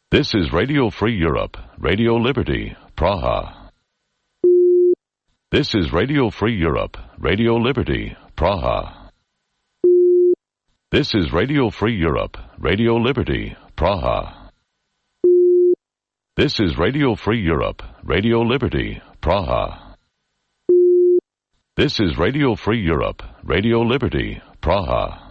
This is Radio Free Europe, Radio Liberty, Praha. This is Radio Free Europe, Radio Liberty, Praha. This is Radio Free Europe, Radio Liberty, Praha. This is Radio Free Europe, Radio Liberty, Praha. This is Radio Free Europe, Radio Liberty, Praha.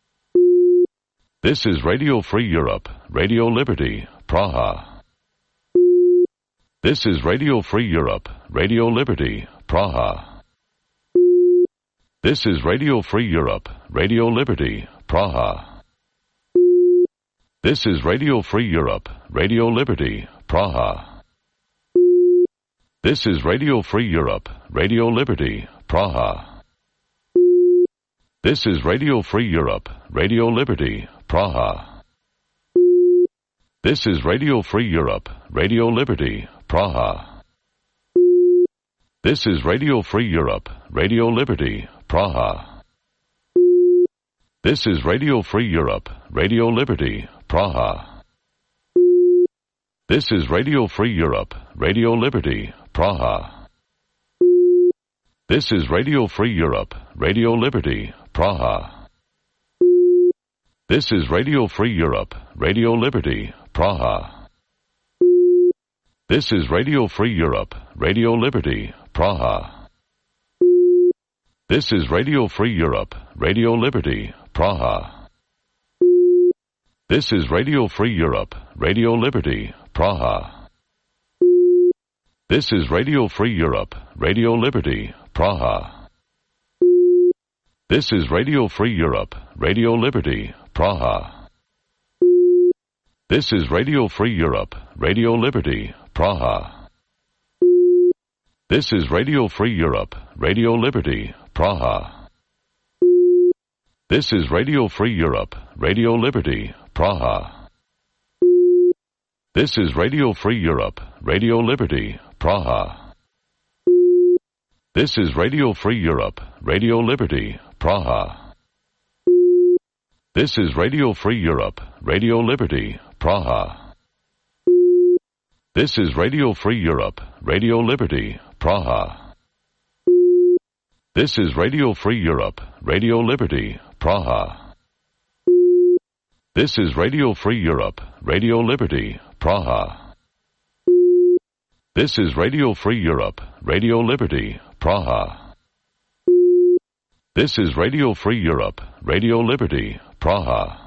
This is Radio Free Europe, Radio Liberty, Praha. This is Radio Free Europe, Radio Liberty, Praha. This is Radio Free Europe, Radio Liberty, Praha. This is Radio Free Europe, Radio Liberty, Praha. This is Radio Free Europe, Radio Liberty, Praha. This is Radio Free Europe, Radio Liberty, Praha. This is Radio Free Europe, Radio Liberty, Praha. This is Radio Free Europe, Radio Liberty, Praha. This is Radio Free Europe, Radio Liberty, Praha. This is Radio Free Europe, Radio Liberty, Praha. This is Radio Free Europe, Radio Liberty, Praha. This is Radio Free Europe, Radio Liberty, Praha. This is Radio Free Europe, Radio Liberty, Praha. This is Radio Free Europe, Radio Liberty, Praha. This is Radio Free Europe, Radio Liberty, Praha. This is Radio Free Europe, Radio Liberty, Praha. This is Radio Free Europe, Radio Liberty, Praha. This is Radio Free Europe, Radio Liberty, Praha. This is Radio Free Europe, Radio Liberty, Praha. This is Radio Free Europe, Radio Liberty, Praha. This is Radio Free Europe, Radio Liberty, Praha. This is Radio Free Europe, Radio Liberty, Praha. This is Radio Free Europe, Radio Liberty, Praha. This is Radio Free Europe, Radio Liberty, Praha. This is Radio Free Europe, Radio Liberty, Praha. This is Radio Free Europe, Radio Liberty, Praha. This is Radio Free Europe, Radio Liberty, Praha. This is Radio Free Europe, Radio Liberty, Praha.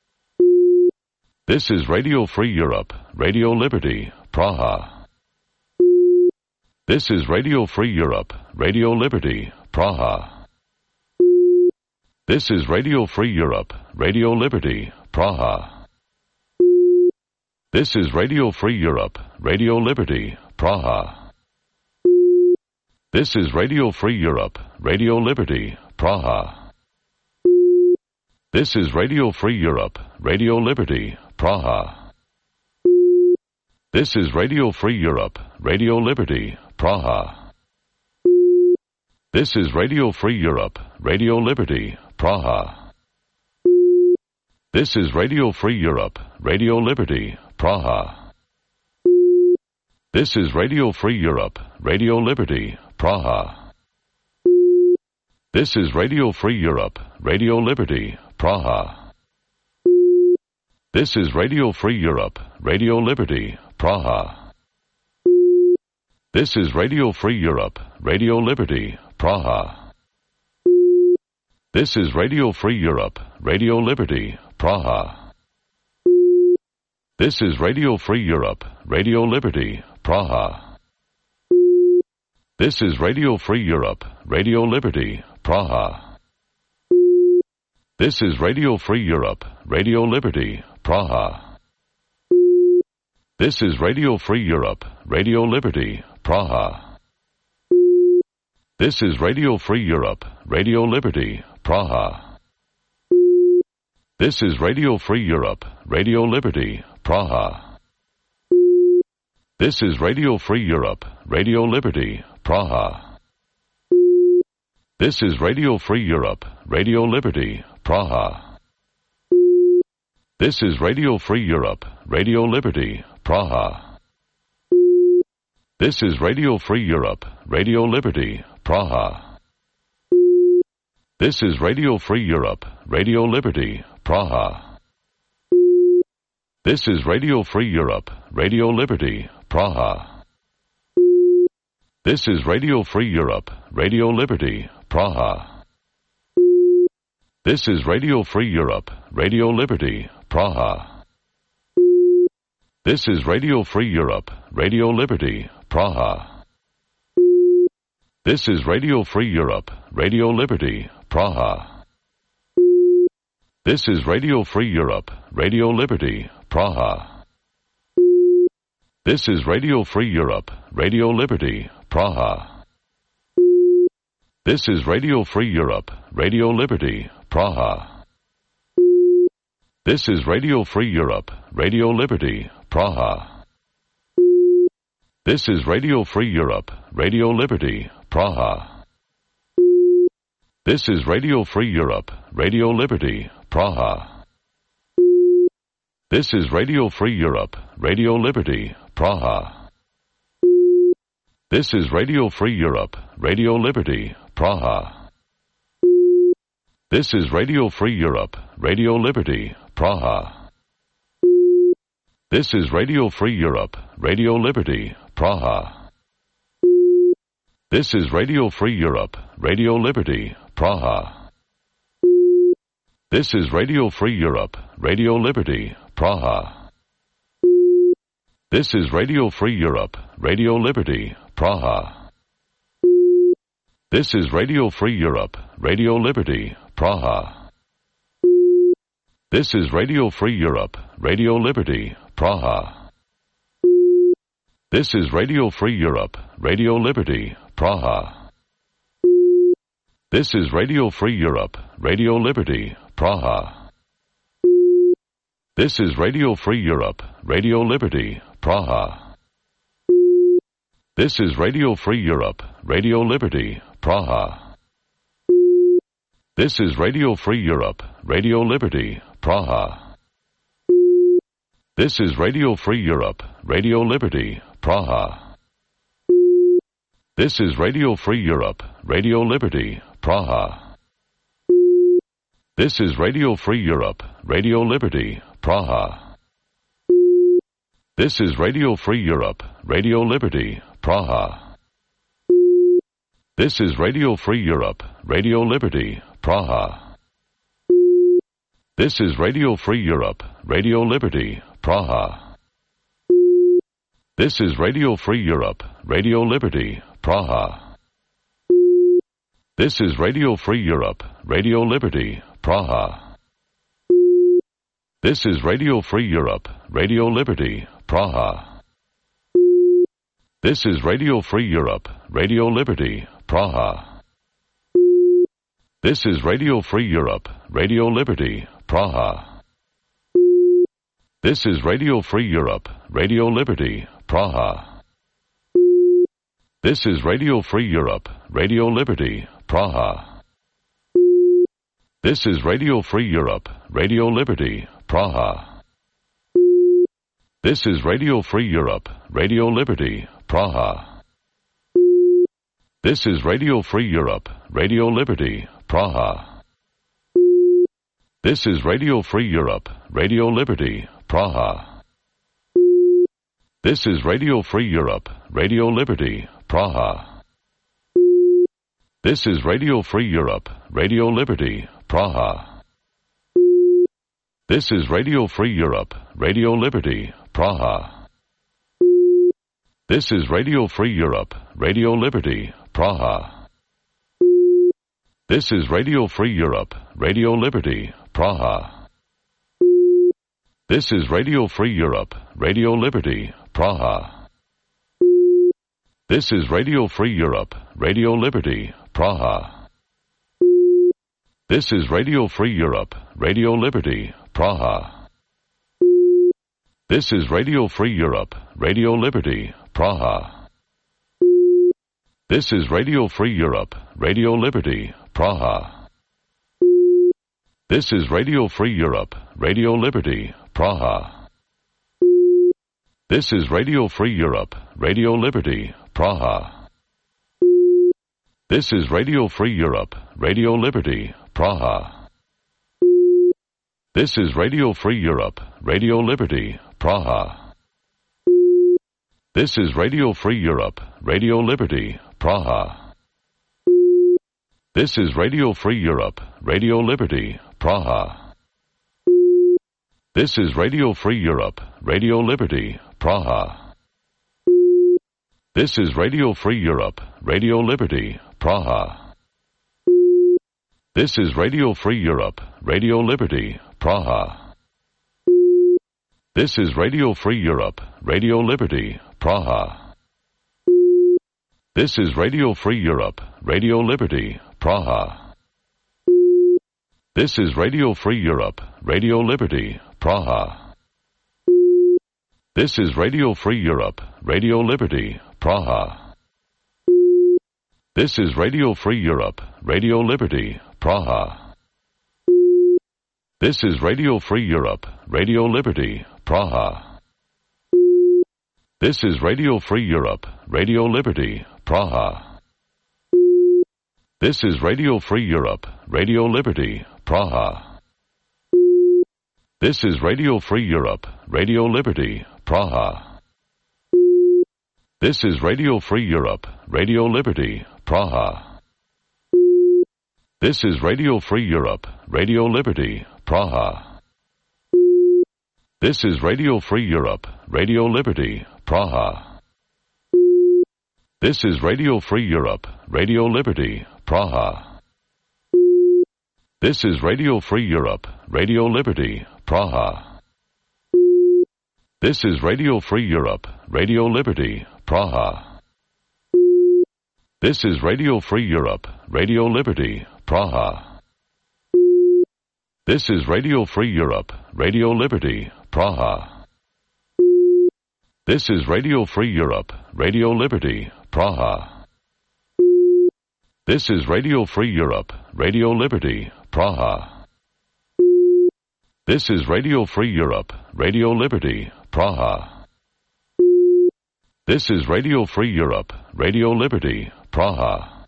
This is Radio Free Europe, Radio Liberty, Praha. This is Radio Free Europe, Radio Liberty, Praha. This is Radio Free Europe, Radio Liberty, Praha. This is Radio Free Europe, Radio Liberty, Praha. This is Radio Free Europe, Radio Liberty, Praha. This is Radio Free Europe, Radio Liberty, Praha. This is Radio Free Europe, Radio Liberty, Praha. This is Radio Free Europe, Radio Liberty, Praha. This is Radio Free Europe, Radio Liberty, Praha. This is Radio Free Europe, Radio Liberty, Praha. This is Radio Free Europe, Radio Liberty, Praha. This is Radio Free Europe, Radio Liberty, Praha. This is Radio Free Europe, Radio Liberty, Praha. This is Radio Free Europe, Radio Liberty, Praha. This is Radio Free Europe, Radio Liberty, Praha. This is Radio Free Europe, Radio Liberty, Praha. This is Radio Free Europe, Radio Liberty, Praha. This is Radio Free Europe, Radio Liberty, Praha. This is Radio Free Europe, Radio Liberty, Praha. This is Radio Free Europe, Radio Liberty, Praha. This is Radio Free Europe, Radio Liberty, Praha. This is Radio Free Europe, Radio Liberty, Praha. This is Radio Free Europe, Radio Liberty, Praha. This is Radio Free Europe, Radio Liberty, Praha. This is Radio Free Europe, Radio Liberty, Praha. This is Radio Free Europe, Radio Liberty, Praha. This is Radio Free Europe, Radio Liberty, Praha. This is Radio Free Europe, Radio Liberty, Praha. This is Radio Free Europe, Radio Liberty, Praha. This is Radio Free Europe, Radio Liberty, Praha. This is Radio Free Europe, Radio Liberty, Praha. This is Radio Free Europe, Radio Liberty, Praha. This is Radio Free Europe, Radio Liberty, Praha. This is Radio Free Europe, Radio Liberty, Praha. This is Radio Free Europe, Radio Liberty, Praha. This is Radio Free Europe, Radio Liberty, Praha. This is Radio Free Europe, Radio Liberty, Praha. This is Radio Free Europe, Radio Liberty, Praha. This is Radio Free Europe, Radio Liberty, Praha. This is Radio Free Europe, Radio Liberty, Praha. This is Radio Free Europe, Radio Liberty, Praha. This is Radio Free Europe, Radio Liberty, Praha. This is Radio Free Europe, Radio Liberty, Praha. This is Radio Free Europe, Radio Liberty, Praha. This is Radio Free Europe, Radio Liberty, Praha. This is Radio Free Europe, Radio Liberty, Praha. This is Radio Free Europe, Radio Liberty, Praha. This is Radio Free Europe, Radio Liberty, Praha. This is Radio Free Europe, Radio Liberty, Praha. This is Radio Free Europe, Radio Liberty, Praha. This is Radio Free Europe, Radio Liberty, Praha. This is Radio Free Europe, Radio Liberty, Praha. This is Radio Free Europe, Radio Liberty, Praha. This is Radio Free Europe, Radio Liberty, Praha. This is Radio Free Europe, Radio Liberty, Praha. This is Radio Free Europe, Radio Liberty, Praha. This is Radio Free Europe, Radio Liberty, Praha. This is Radio Free Europe, Radio Liberty, Praha. This is Radio Free Europe, Radio Liberty, Praha. This is Radio Free Europe, Radio Liberty, Praha. This is Radio Free Europe, Radio Liberty, Praha. This is Radio Free Europe, Radio Liberty, Praha. This is Radio Free Europe, Radio Liberty, Praha. This is Radio Free Europe, Radio Liberty, Praha. This is Radio Free Europe, Radio Liberty, Praha. This is Radio Free Europe, Radio Liberty, Praha. This is Radio Free Europe, Radio Liberty, Praha. This is Radio Free Europe, Radio Liberty, Praha. This is Radio Free Europe, Radio Liberty, Praha. This is Radio Free Europe, Radio Liberty, Praha. This is Radio Free Europe, Radio Liberty, Praha. This is Radio Free Europe, Radio Liberty, Praha. This is Radio Free Europe, Radio Liberty, Praha. This is Radio Free Europe, Radio Liberty, Praha. This is Radio Free Europe, Radio Liberty, Praha. This is Radio Free Europe, Radio Liberty, Praha. This is Radio Free Europe, Radio Liberty, Praha. This is Radio Free Europe, Radio Liberty, Praha. This is Radio Free Europe, Radio Liberty, Praha. This is Radio Free Europe, Radio Liberty, Praha. This is Radio Free Europe, Radio Liberty, Praha. This is Radio Free Europe, Radio Liberty, Praha. This is Radio Free Europe, Radio Liberty, Praha. This is Radio Free Europe, Radio Liberty, Praha. This is Radio Free Europe, Radio Liberty, Praha. This is Radio Free Europe, Radio Liberty, Praha. This is Radio Free Europe, Radio Liberty, Praha. This is Radio Free Europe, Radio Liberty, Praha. This is Radio Free Europe, Radio Liberty, Praha. This is Radio Free Europe, Radio Liberty, Praha. This is Radio Free Europe, Radio Liberty, Praha. This is Radio Free Europe, Radio Liberty, Praha. This is Radio Free Europe, Radio Liberty, Praha. This is Radio Free Europe, Radio Liberty, Praha. This is Radio Free Europe, Radio Liberty, Praha. This is Radio Free Europe, Radio Liberty, Praha. This is Radio Free Europe, Radio Liberty, Praha. This is Radio Free Europe, Radio Liberty, Praha. This is Radio Free Europe, Radio Liberty, Praha. This is Radio Free Europe, Radio Liberty, Praha. This is Radio Free Europe, Radio Liberty, Praha. This is Radio Free Europe, Radio Liberty, Praha. This is Radio Free Europe, Radio Liberty, Praha. This is Radio Free Europe, Radio Liberty, Praha. This is Radio Free Europe, Radio Liberty, Praha. This is Radio Free Europe, Radio Liberty, Praha. This is Radio Free Europe, Radio Liberty, Praha.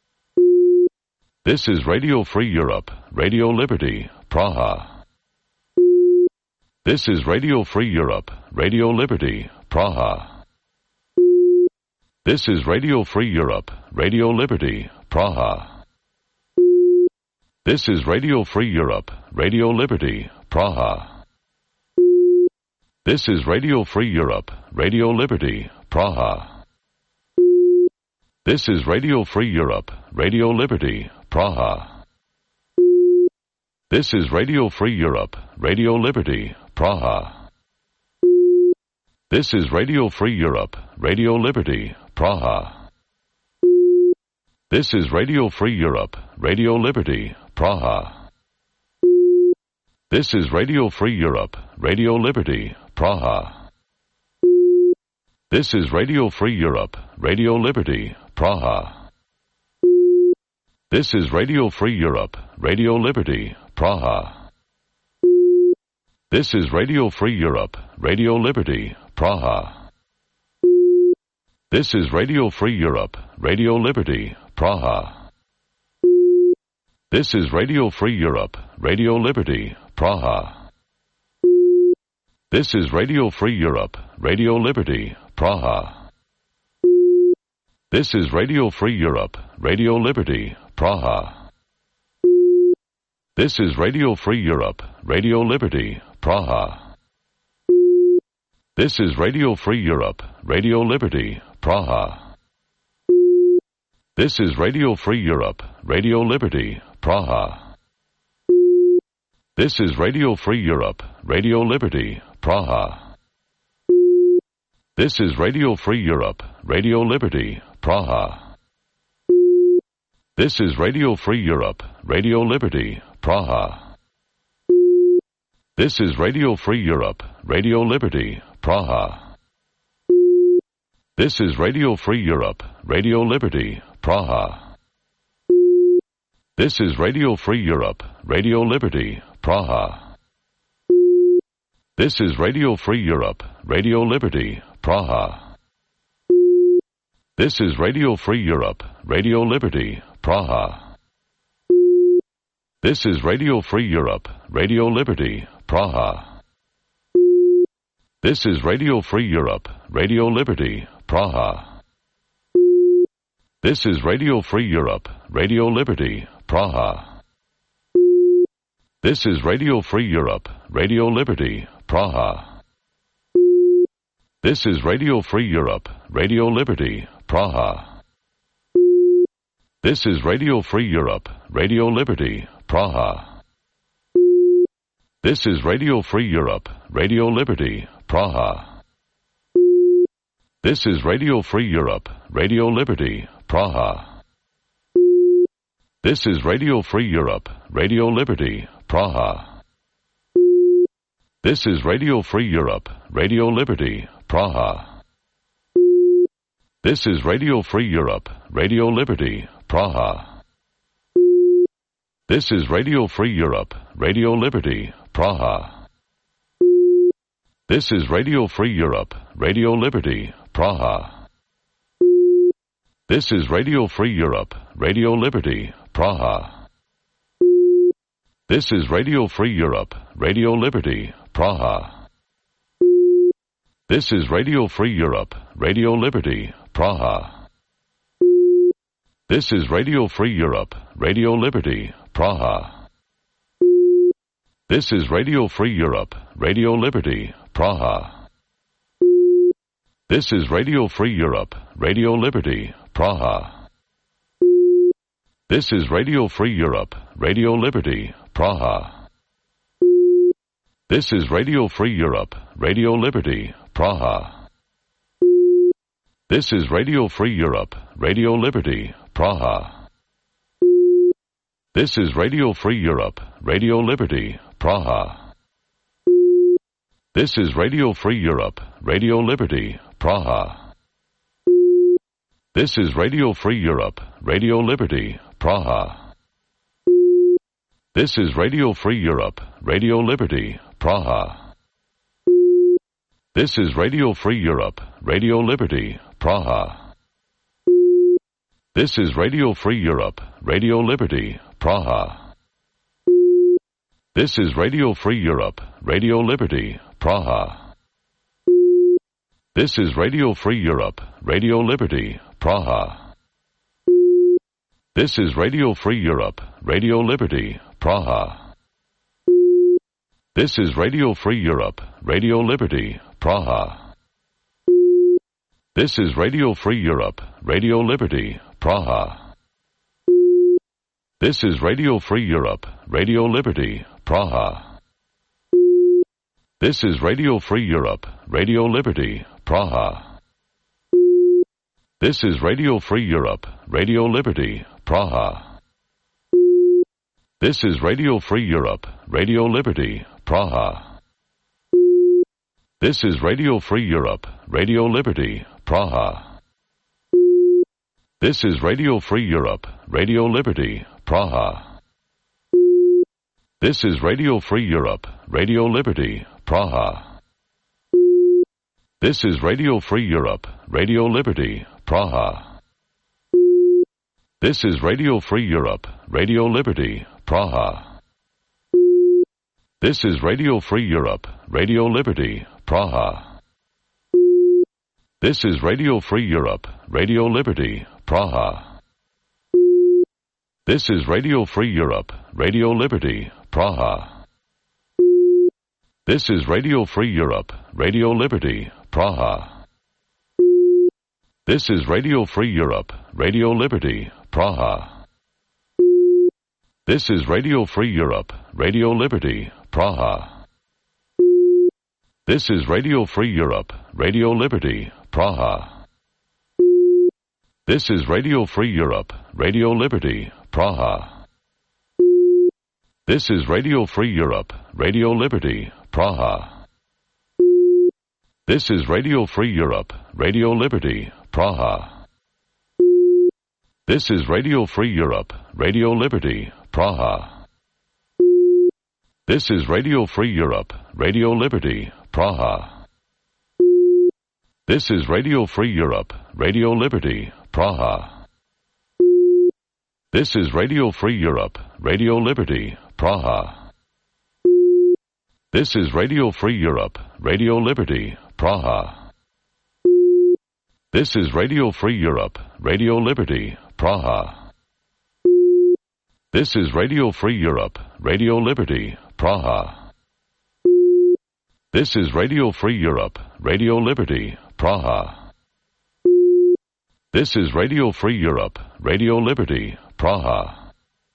This is Radio Free Europe, Radio Liberty, Praha. This is Radio Free Europe, Radio Liberty, Praha. This is Radio Free Europe, Radio Liberty, Praha. This is Radio Free Europe, Radio Liberty, Praha. This is Radio Free Europe, Radio Liberty, Praha. This is Radio Free Europe, Radio Liberty, Praha. This is Radio Free Europe, Radio Liberty, Praha. This is Radio Free Europe, Radio Liberty, Praha. This is Radio Free Europe, Radio Liberty, Praha. This is Radio Free Europe, Radio Liberty, Praha. This is Radio Free Europe, Radio Liberty, Praha. This is Radio Free Europe, Radio Liberty, Praha. This is Radio Free Europe, Radio Liberty, Praha. This is Radio Free Europe, Radio Liberty, Praha. This is Radio Free Europe, Radio Liberty, Praha. This is Radio Free Europe, Radio Liberty, Praha. This is Radio Free Europe, Radio Liberty, Praha. This is Radio Free Europe, Radio Liberty, Praha. This is Radio Free Europe, Radio Liberty, Praha. This is Radio Free Europe, Radio Liberty, Praha. This is Radio Free Europe, Radio Liberty, Praha. This is Radio Free Europe, Radio Liberty, Praha. This is Radio Free Europe, Radio Liberty, Praha. This is Radio Free Europe, Radio Liberty, Praha. This is Radio Free Europe, Radio Liberty, Praha. This is Radio Free Europe, Radio Liberty, Praha. This is Radio Free Europe, Radio Liberty, Praha. This is Radio Free Europe, Radio Liberty, Praha. This is Radio Free Europe, Radio Liberty, Praha. This is Radio Free Europe, Radio Liberty, Praha. This is Radio Free Europe, Radio Liberty, Praha. This is Radio Free Europe, Radio Liberty, Praha. This is Radio Free Europe, Radio Liberty, Praha. This is Radio Free Europe, Radio Liberty, Praha. This is Radio Free Europe, Radio Liberty, Praha. This is Radio Free Europe, Radio Liberty, Praha. This is Radio Free Europe, Radio Liberty, Praha. This is Radio Free Europe, Radio Liberty, Praha. This is Radio Free Europe, Radio Liberty, Praha. This is Radio Free Europe, Radio Liberty, Praha. This is Radio Free Europe, Radio Liberty, Praha. This is Radio Free Europe, Radio Liberty, Praha. This is Radio Free Europe, Radio Liberty, Praha. This is Radio Free Europe, Radio Liberty, Praha. This is Radio Free Europe, Radio Liberty, Praha. This is Radio Free Europe, Radio Liberty, Praha. This is Radio Free Europe, Radio Liberty, Praha. This is Radio Free Europe, Radio Liberty, Praha. This is Radio Free Europe, Radio Liberty, Praha. This is Radio Free Europe, Radio Liberty, Praha. This is Radio Free Europe, Radio Liberty, Praha. This is Radio Free Europe, Radio Liberty, Praha. This is Radio Free Europe, Radio Liberty, Praha. This is Radio Free Europe, Radio Liberty, Praha. This is Radio Free Europe, Radio Liberty, Praha. This is Radio Free Europe, Radio Liberty, Praha. This is Radio Free Europe, Radio Liberty, Praha. This is Radio Free Europe, Radio Liberty, Praha. This is Radio Free Europe, Radio Liberty, Praha. This is Radio Free Europe, Radio Liberty, Praha. This is Radio Free Europe, Radio Liberty, Praha. This is Radio Free Europe, Radio Liberty, Praha. This is Radio Free Europe, Radio Liberty, Praha. This is Radio Free Europe, Radio Liberty, Praha. This is Radio Free Europe, Radio Liberty, Praha. This is Radio Free Europe, Radio Liberty, Praha. This is Radio Free Europe, Radio Liberty, Praha. This is Radio Free Europe, Radio Liberty, Praha. This is Radio Free Europe, Radio Liberty, Praha. This is Radio Free Europe, Radio Liberty, Praha. This is Radio Free Europe, Radio Liberty, Praha. This is Radio Free Europe, Radio Liberty, Praha. This is Radio Free Europe, Radio Liberty, Praha. This is Radio Free Europe, Radio Liberty, Praha. This is Radio Free Europe, Radio Liberty, Praha. This is Radio Free Europe, Radio Liberty, Praha. This is Radio Free Europe, Radio Liberty, Praha. This is Radio Free Europe, Radio Liberty, Praha. This is Radio Free Europe, Radio Liberty, Praha. This is Radio Free Europe, Radio Liberty, Praha. This is Radio Free Europe, Radio Liberty, Praha. This is Radio Free Europe, Radio Liberty, Praha. This is Radio Free Europe, Radio Liberty, Praha. This is Radio Free Europe, Radio Liberty, Praha. This is Radio Free Europe, Radio Liberty, Praha. This is Radio Free Europe, Radio Liberty, Praha. This is Radio Free Europe, Radio Liberty, Praha. This is Radio Free Europe, Radio Liberty, Praha. This is Radio Free Europe, Radio Liberty, Praha.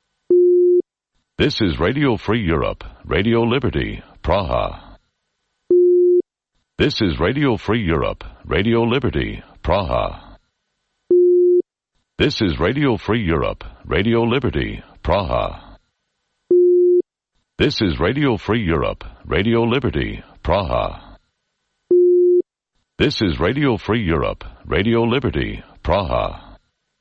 This is Radio Free Europe, Radio Liberty, Praha. This is Radio Free Europe, Radio Liberty, Praha. This is Radio Free Europe, Radio Liberty, Praha. This is Radio Free Europe, Radio Liberty, Praha. This is Radio Free Europe, Radio Liberty, Praha.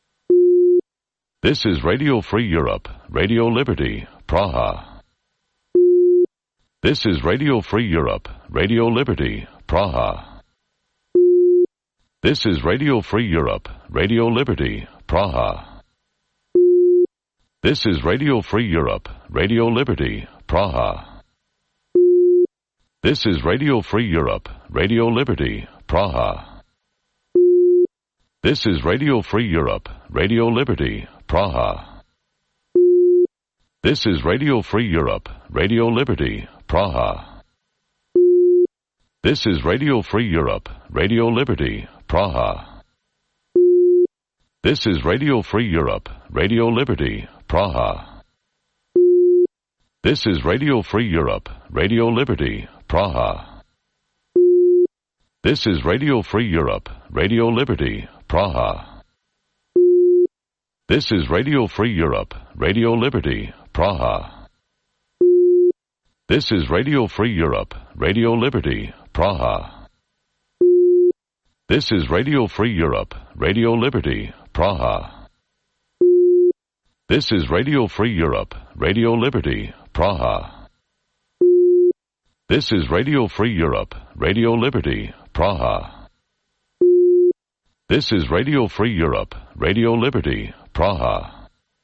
This is Radio Free Europe, Radio Liberty, Praha. This is Radio Free Europe, Radio Liberty, Praha. This is Radio Free Europe, Radio Liberty, Praha. This is Radio Free Europe, Radio Liberty, Praha. This is Radio Free Europe, Radio Liberty, Praha. This is Radio Free Europe, Radio Liberty, Praha. This is Radio Free Europe, Radio Liberty, Praha. This is Radio Free Europe, Radio Liberty, Praha. This is Radio Free Europe, Radio Liberty, Praha. This is Radio Free Europe, Radio Liberty, Praha. This is Radio Free Europe, Radio Liberty, Praha. This is Radio Free Europe, Radio Liberty, Praha. This is Radio Free Europe, Radio Liberty, Praha. This is Radio Free Europe, Radio Liberty, Praha. This is Radio Free Europe, Radio Liberty, Praha. This is Radio Free Europe, Radio Liberty, Praha. This is Radio Free Europe, Radio Liberty, Praha.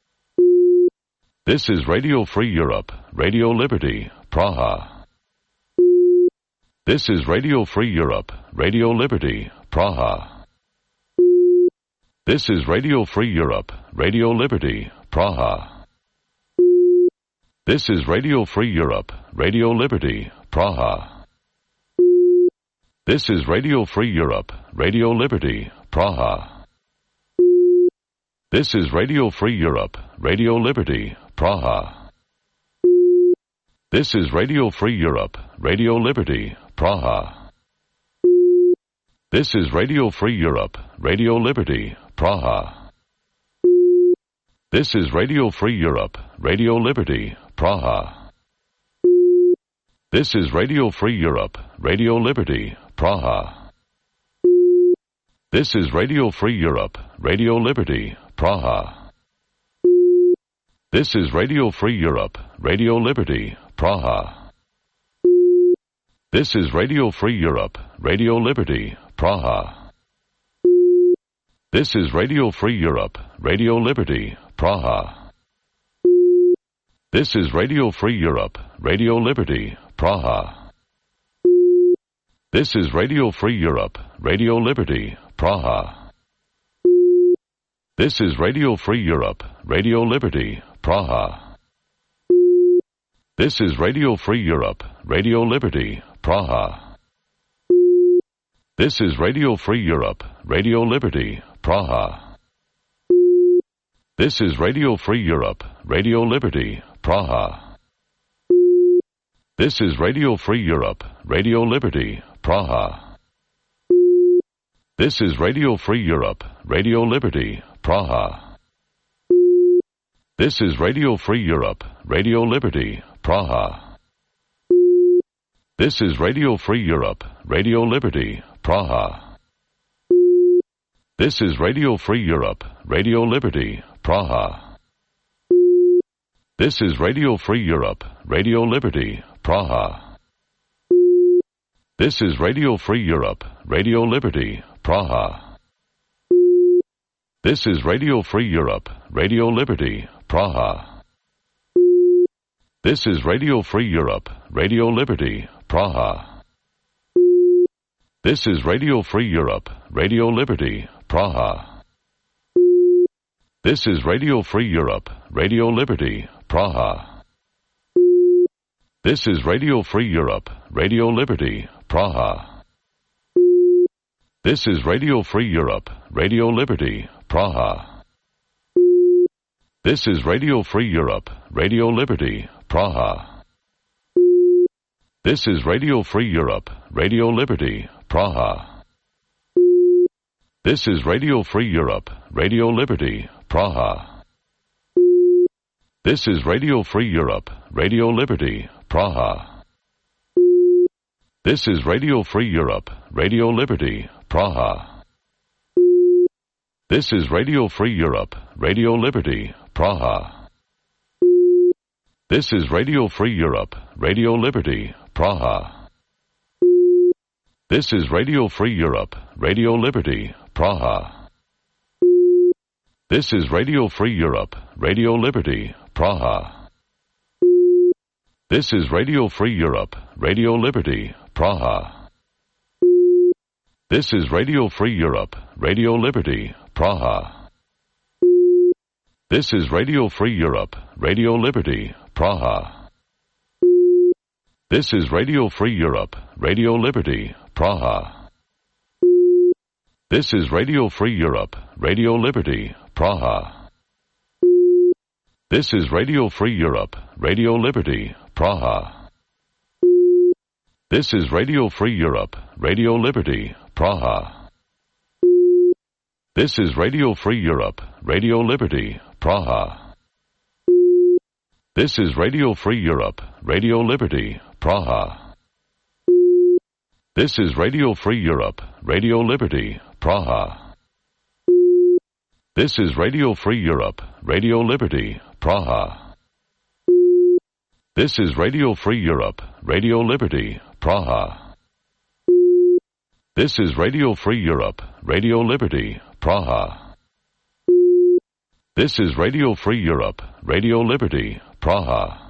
This is Radio Free Europe, Radio Liberty, Praha. This is Radio Free Europe, Radio Liberty, Praha. This is Radio Free Europe, Radio Liberty, Praha. This is Radio Free Europe, Radio Liberty, Praha. This is Radio Free Europe, Radio Liberty, Praha. This is Radio Free Europe, Radio Liberty, Praha. This is Radio Free Europe, Radio Liberty, Praha. This is Radio Free Europe, Radio Liberty, Praha. This is Radio Free Europe, Radio Liberty, Praha. This is Radio Free Europe, Radio Liberty, Praha. This is Radio Free Europe, Radio Liberty, Praha. This is Radio Free Europe, Radio Liberty, Praha. This is Radio Free Europe, Radio Liberty, Praha. This is Radio Free Europe, Radio Liberty, Praha. This is Radio Free Europe, Radio Liberty, Praha. This is Radio Free Europe, Radio Liberty, Praha. This is Radio Free Europe, Radio Liberty, Praha. This is Radio Free Europe, Radio Liberty, Praha. This is Radio Free Europe, Radio Liberty, Praha. This is Radio Free Europe, Radio Liberty, Praha. This is Radio Free Europe, Radio Liberty, Praha. This is Radio Free Europe, Radio Liberty, Praha. This is Radio Free Europe, Radio Liberty, Praha. This is Radio Free Europe, Radio Liberty, Praha. This is Radio Free Europe, Radio Liberty, Praha. This is Radio Free Europe, Radio Liberty, Praha. This is Radio Free Europe, Radio Liberty, Praha. This is Radio Free Europe, Radio Liberty, Praha. This is Radio Free Europe, Radio Liberty, Praha. This is Radio Free Europe, Radio Liberty, Praha. This is Radio Free Europe, Radio Liberty, Praha. This is Radio Free Europe, Radio Liberty, Praha. This is Radio Free Europe, Radio Liberty, Praha. This is Radio Free Europe, Radio Liberty, Praha. This is Radio Free Europe, Radio Liberty, Praha. This is Radio Free Europe, Radio Liberty, Praha. This is Radio Free Europe, Radio Liberty, Praha. This is Radio Free Europe, Radio Liberty, Praha. This is Radio Free Europe, Radio Liberty, Praha. This is Radio Free Europe, Radio Liberty, Praha. This is Radio Free Europe, Radio Liberty, Praha. This is Radio Free Europe, Radio Liberty, Praha. This is Radio Free Europe, Radio Liberty, Praha. This is Radio Free Europe, Radio Liberty, Praha. This is Radio Free Europe, Radio Liberty, Praha. This is Radio Free Europe, Radio Liberty, Praha. This is Radio Free Europe, Radio Liberty, Praha. This is Radio Free Europe, Radio Liberty, Praha. This is Radio Free Europe, Radio Liberty, Praha. This is Radio Free Europe, Radio Liberty, Praha. This is Radio Free Europe, Radio Liberty, Praha. This is Radio Free Europe, Radio Liberty, Praha. This is Radio Free Europe, Radio Liberty, Praha. This is Radio Free Europe, Radio Liberty, Praha. This is Radio Free Europe, Radio Liberty, Praha. This is Radio Free Europe, Radio Liberty, Praha.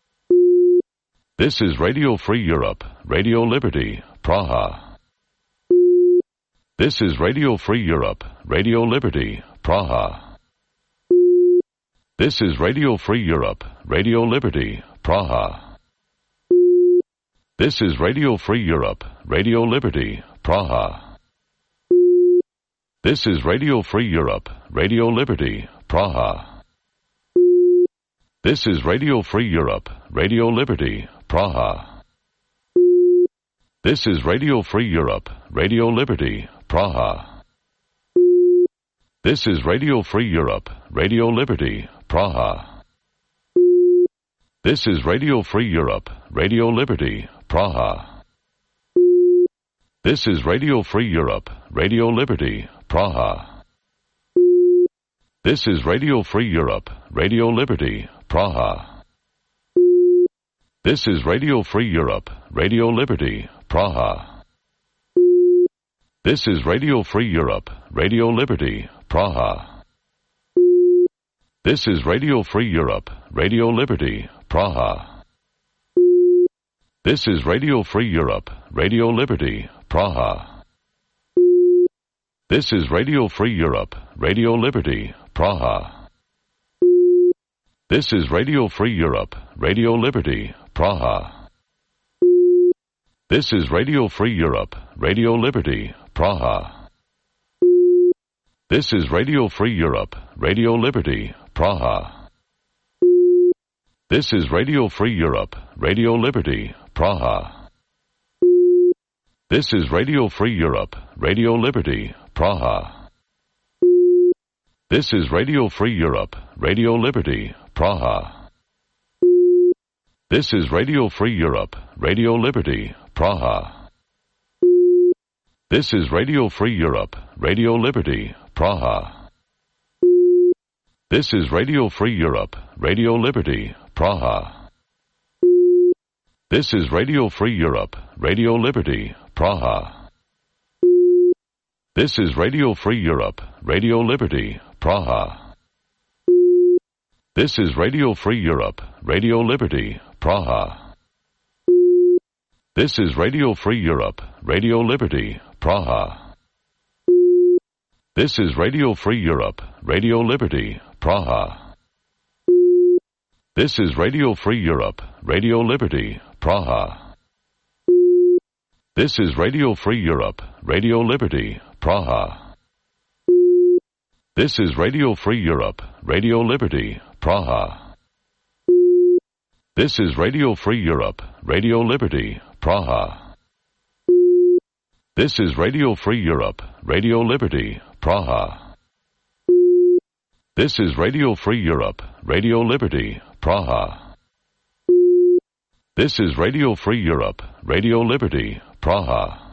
This is Radio Free Europe, Radio Liberty, Praha. This is Radio Free Europe, Radio Liberty, Praha. This is Radio Free Europe, Radio Liberty, Praha. This is Radio Free Europe, Radio Liberty, Praha. This is Radio Free Europe, Radio Liberty, Praha. This is Radio Free Europe, Radio Liberty, Praha. This is Radio Free Europe, Radio Liberty, Praha. This is Radio Free Europe, Radio Liberty, Praha. This is Radio Free Europe, Radio Liberty, Praha. This is Radio Free Europe, Radio Liberty, Praha. This is Radio Free Europe, Radio Liberty, Praha. This is Radio Free Europe, Radio Liberty, Praha. This is Radio Free Europe, Radio Liberty, Praha. This is Radio Free Europe, Radio Liberty, Praha. This is Radio Free Europe, Radio Liberty, Praha. This is Radio Free Europe, Radio Liberty, Praha. This is Radio Free Europe, Radio Liberty, Praha. This is Radio Free Europe, Radio Liberty, Praha. This is Radio Free Europe, Radio Liberty, Praha. This is Radio Free Europe, Radio Liberty, Praha. This is Radio Free Europe, Radio Liberty, Praha. This is Radio Free Europe, Radio Liberty, Praha. This is Radio Free Europe, Radio Liberty, Praha. This is Radio Free Europe, Radio Liberty, Praha. This is Radio Free Europe, Radio Liberty, Praha. This is Radio Free Europe, Radio Liberty, Praha. This is Radio Free Europe, Radio Liberty, Praha. This is Radio Free Europe, Radio Liberty, Praha. This is Radio Free Europe, Radio Liberty, Praha. This is Radio Free Europe, Radio Liberty, Praha. This is Radio Free Europe, Radio Liberty, Praha. This is Radio Free Europe, Radio Liberty, Praha. This is Radio Free Europe, Radio Liberty, Praha. This is Radio Free Europe, Radio Liberty, Praha. This is Radio Free Europe, Radio Liberty, Praha. This is Radio Free Europe, Radio Liberty, Praha. This is Radio Free Europe, Radio Liberty, Praha.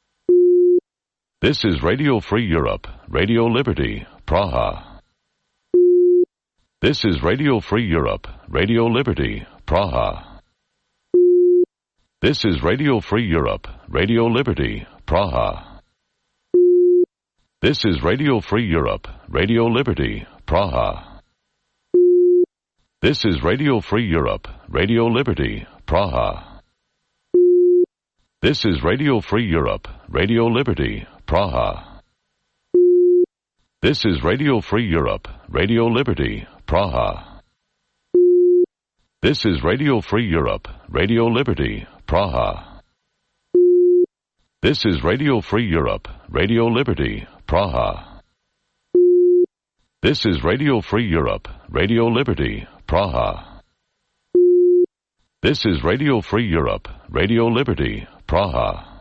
This is Radio Free Europe, Radio Liberty, Praha. This is Radio Free Europe, Radio Liberty, Praha. This is Radio Free Europe, Radio Liberty, Praha. This is Radio Free Europe, Radio Liberty, Praha. This is Radio Free Europe, Radio Liberty, Praha. This is Radio Free Europe, Radio Liberty, Praha. This is Radio Free Europe, Radio Liberty, Praha. This is Radio Free Europe, Radio Liberty, Praha. This is Radio Free Europe, Radio Liberty, Praha. This is Radio Free Europe, Radio Liberty, Praha. This is Radio Free Europe, Radio Liberty, Praha.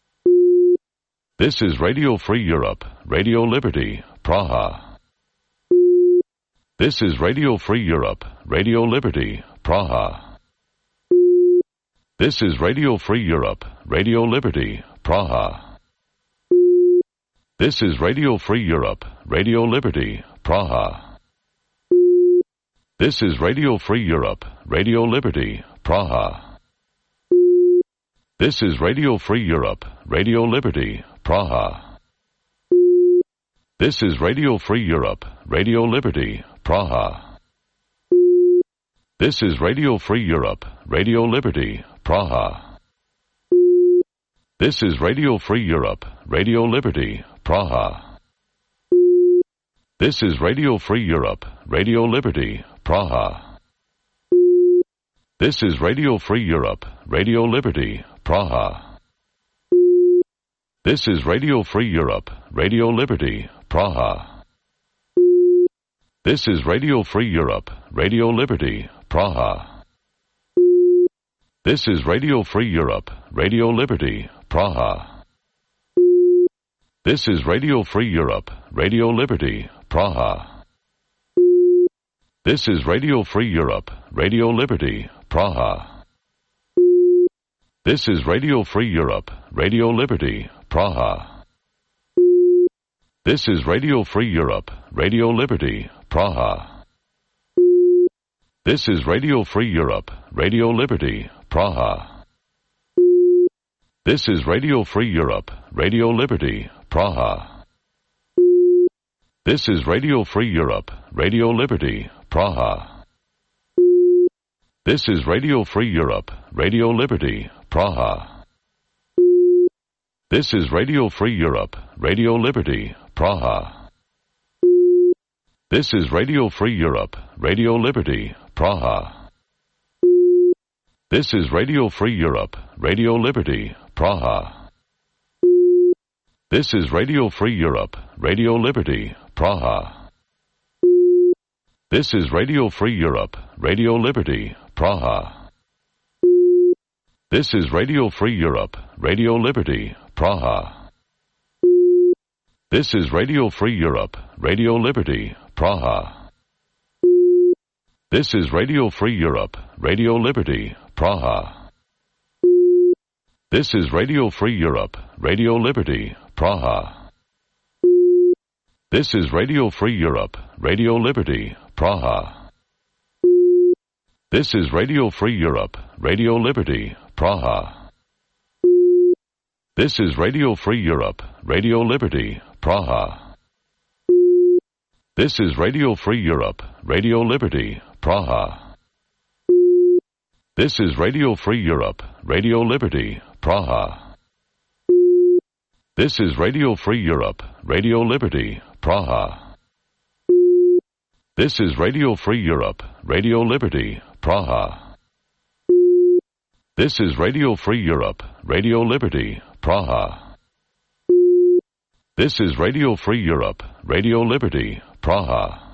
This is Radio Free Europe, Radio Liberty, Praha. This is Radio Free Europe, Radio Liberty, Praha. This is Radio Free Europe, Radio Liberty, Praha. This is Radio Free Europe, Radio Liberty, Praha. This is Radio Free Europe, Radio Liberty, Praha. This is Radio Free Europe, Radio Liberty, Praha. This is Radio Free Europe, Radio Liberty, Praha. This is Radio Free Europe, Radio Liberty, Praha. This is Radio Free Europe, Radio Liberty, Praha. This is Radio Free Europe, Radio Liberty, Praha. This is Radio Free Europe, Radio Liberty, Praha. This is Radio Free Europe, Radio Liberty, Praha. This is Radio Free Europe, Radio Liberty, Praha. This is Radio Free Europe, Radio Liberty, Praha. This is Radio Free Europe, Radio Liberty, Praha. This is Radio Free Europe, Radio Liberty, Praha. This is Radio Free Europe, Radio Liberty, Praha. This is Radio Free Europe, Radio Liberty, Praha. This is Radio Free Europe, Radio Liberty, Praha. This is Radio Free Europe, Radio Liberty, Praha. This is Radio Free Europe, Radio Liberty, Praha. This is Radio Free Europe, Radio Liberty, Praha. This is Radio Free Europe, Radio Liberty, Praha. This is Radio Free Europe, Radio Liberty, Praha. This is Radio Free Europe, Radio Liberty, Praha. This is Radio Free Europe, Radio Liberty, Praha. This is Radio Free Europe, Radio Liberty, Praha. This is Radio Free Europe, Radio Liberty, Praha. This is Radio Free Europe, Radio Liberty, Praha. This is Radio Free Europe, Radio Liberty, Praha. This is Radio Free Europe, Radio Liberty, Praha. This is Radio Free Europe, Radio Liberty, Praha. This is Radio Free Europe, Radio Liberty, Praha. This is Radio Free Europe, Radio Liberty, Praha. This is Radio Free Europe, Radio Liberty, Praha. This is Radio Free Europe, Radio Liberty, Praha. This is Radio Free Europe, Radio Liberty, Praha. This is Radio Free Europe, Radio Liberty, Praha. This is Radio Free Europe, Radio Liberty, Praha. This is Radio Free Europe, Radio Liberty, Praha.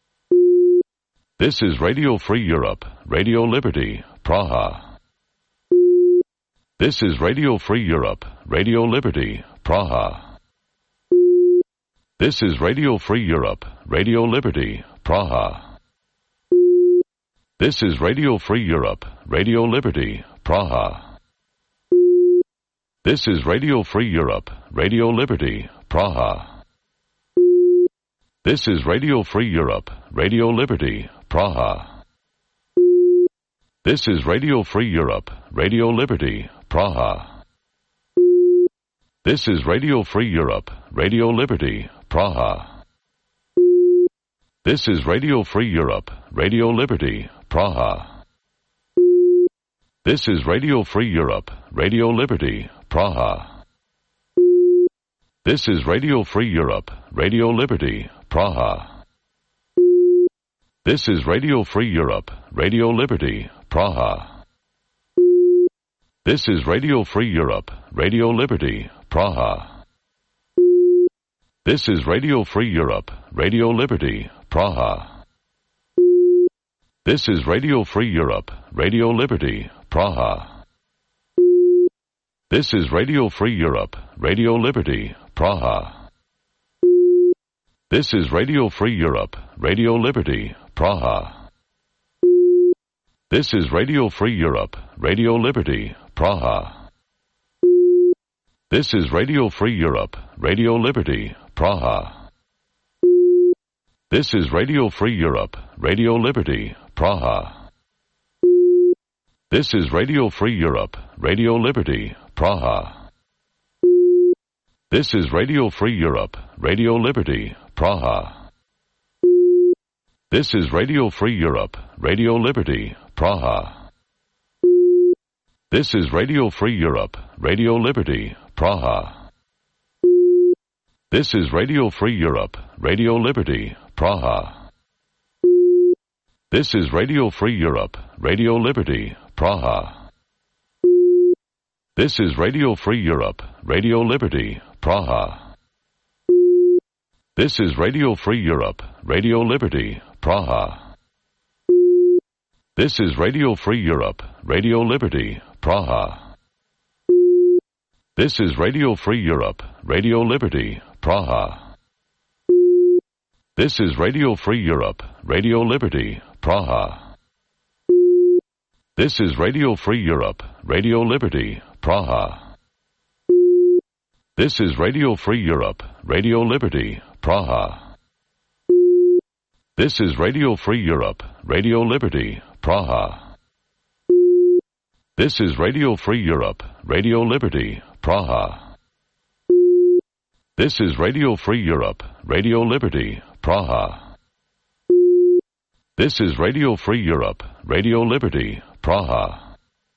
This is Radio Free Europe, Radio Liberty, Praha. This is Radio Free Europe, Radio Liberty, Praha. This is Radio Free Europe, Radio Liberty, Praha. This is Radio Free Europe, Radio Liberty, Praha. This is Radio Free Europe, Radio Liberty, Praha. This is Radio Free Europe, Radio Liberty, Praha. This is Radio Free Europe, Radio Liberty, Praha. This is Radio Free Europe, Radio Liberty, Praha. This is Radio Free Europe, Radio Liberty, Praha. This is Radio Free Europe, Radio Liberty, Praha. This is Radio Free Europe, Radio Liberty, Praha. This is Radio Free Europe, Radio Liberty, Praha. This is Radio Free Europe, Radio Liberty, Praha. This is Radio Free Europe, Radio Liberty, Praha. This is Radio Free Europe, Radio Liberty, Praha. This is Radio Free Europe, Radio Liberty, Praha. This is Radio Free Europe, Radio Liberty, Praha. This is Radio Free Europe, Radio Liberty, Praha. This is Radio Free Europe, Radio Liberty, Praha. This is Radio Free Europe, Radio Liberty, Praha. This is Radio Free Europe, Radio Liberty, Praha. This is Radio Free Europe, Radio Liberty, Praha. This is Radio Free Europe, Radio Liberty, Praha. This is Radio Free Europe, Radio Liberty, Praha. This is Radio Free Europe, Radio Liberty, Praha. This is Radio Free Europe, Radio Liberty, Praha. This is Radio Free Europe, Radio Liberty, Praha. This is Radio Free Europe, Radio Liberty, Praha. This is Radio Free Europe, Radio Liberty, Praha. This is Radio Free Europe, Radio Liberty, Praha. This is Radio Free Europe, Radio Liberty, Praha. This is Radio Free Europe, Radio Liberty, Praha. This is Radio Free Europe, Radio Liberty, Praha. This is Radio Free Europe, Radio Liberty, Praha. This is Radio Free Europe, Radio Liberty, Praha. This is Radio Free Europe, Radio Liberty, Praha. This is Radio Free Europe, Radio Liberty, Praha.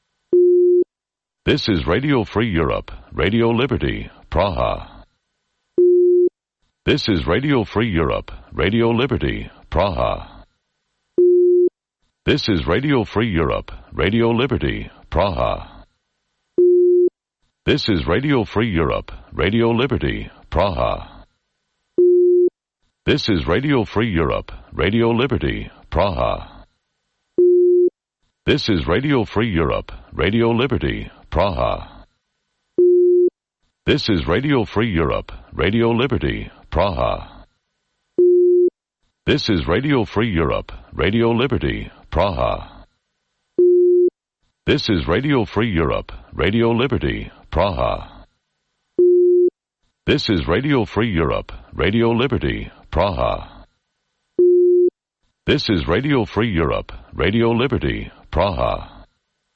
This is Radio Free Europe, Radio Liberty, Praha. This is Radio Free Europe, Radio Liberty, Praha. This is Radio Free Europe, Radio Liberty, Praha. This is Radio Free Europe, Radio Liberty, Praha. This is Radio Free Europe, Radio Liberty, Praha. This is Radio Free Europe, Radio Liberty, Praha. This is Radio Free Europe, Radio Liberty, Praha. This is Radio Free Europe, Radio Liberty, Praha. This is Radio Free Europe, Radio Liberty, Praha. This is Radio Free Europe, Radio Liberty, Praha. This is Radio Free Europe, Radio Liberty, Praha.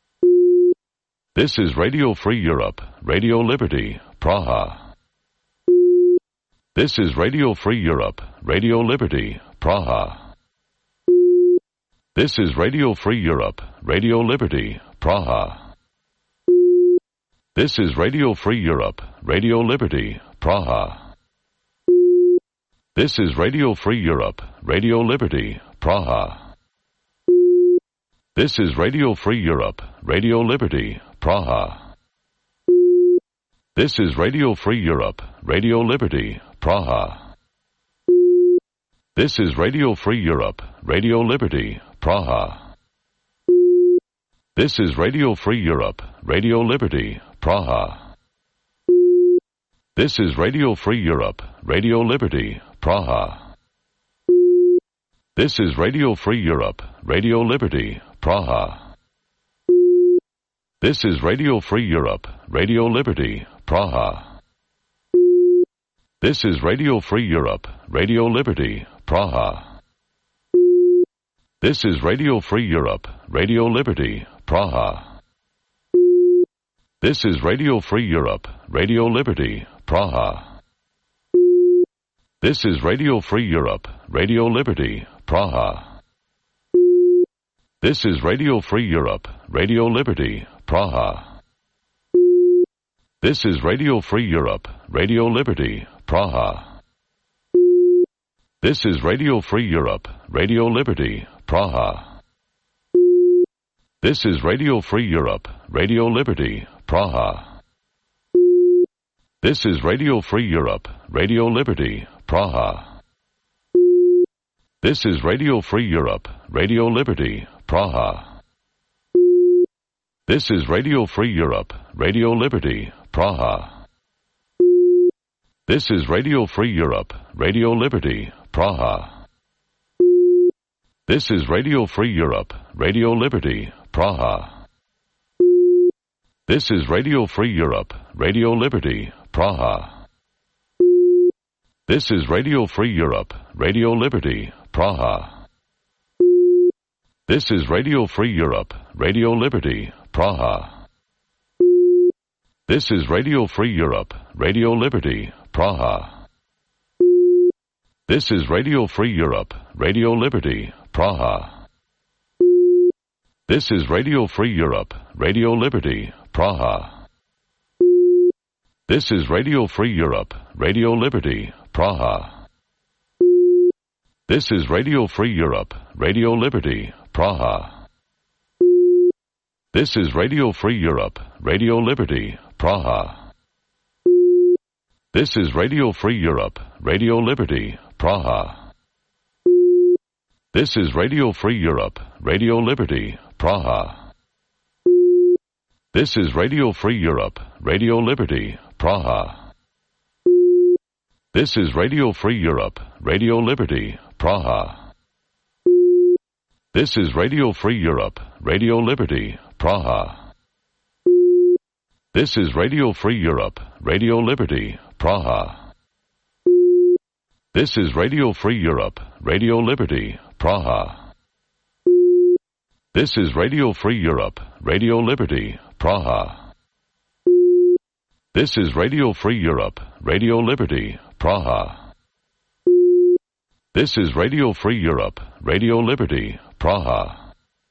This is Radio Free Europe, Radio Liberty, Praha. This is Radio Free Europe, Radio Liberty, Praha. This is Radio Free Europe, Radio Liberty, Praha. This is Radio Free Europe, Radio Liberty, Praha. This is Radio Free Europe, Radio Liberty, Praha. This is Radio Free Europe, Radio Liberty, Praha. This is Radio Free Europe, Radio Liberty, Praha. This is Radio Free Europe, Radio Liberty, Praha. This is Radio Free Europe, Radio Liberty, Praha. This is Radio Free Europe, Radio Liberty, Praha. This is Radio Free Europe, Radio Liberty, Praha. This is Radio Free Europe, Radio Liberty, Praha. This is Radio Free Europe, Radio Liberty, Praha. This is Radio Free Europe, Radio Liberty, Praha. This is Radio Free Europe, Radio Liberty, Praha. This is Radio Free Europe, Radio Liberty, Praha. This is Radio Free Europe, Radio Liberty, Praha. This is Radio Free Europe, Radio Liberty, Praha. This is Radio Free Europe, Radio Liberty, Praha. This is Radio Free Europe, Radio Liberty, Praha. This is Radio Free Europe, Radio Liberty, Praha. This is Radio Free Europe, Radio Liberty, Praha. This is Radio Free Europe, Radio Liberty, Praha. This is Radio Free Europe, Radio Liberty, Praha. This is Radio Free Europe, Radio Liberty, Praha. This is Radio Free Europe, Radio Liberty, Praha. This is Radio Free Europe, Radio Liberty, Praha. This is Radio Free Europe, Radio Liberty, Praha. This is Radio Free Europe, Radio Liberty, Praha. This is Radio Free Europe, Radio Liberty, Praha. This is Radio Free Europe, Radio Liberty, Praha. This is Radio Free Europe, Radio Liberty, Praha. This is Radio Free Europe, Radio Liberty, Praha. This is Radio Free Europe, Radio Liberty, Praha. This is Radio Free Europe, Radio Liberty, Praha. This is Radio Free Europe, Radio Liberty, Praha. This is Radio Free Europe, Radio Liberty, Praha. This is Radio Free Europe, Radio Liberty, Praha. This is Radio Free Europe, Radio Liberty, Praha. This is Radio Free Europe, Radio Liberty, Praha. This is Radio Free Europe, Radio Liberty, Praha. This is Radio Free Europe, Radio Liberty, Praha. This is Radio Free Europe, Radio Liberty, Praha. This is Radio Free Europe, Radio Liberty, Praha.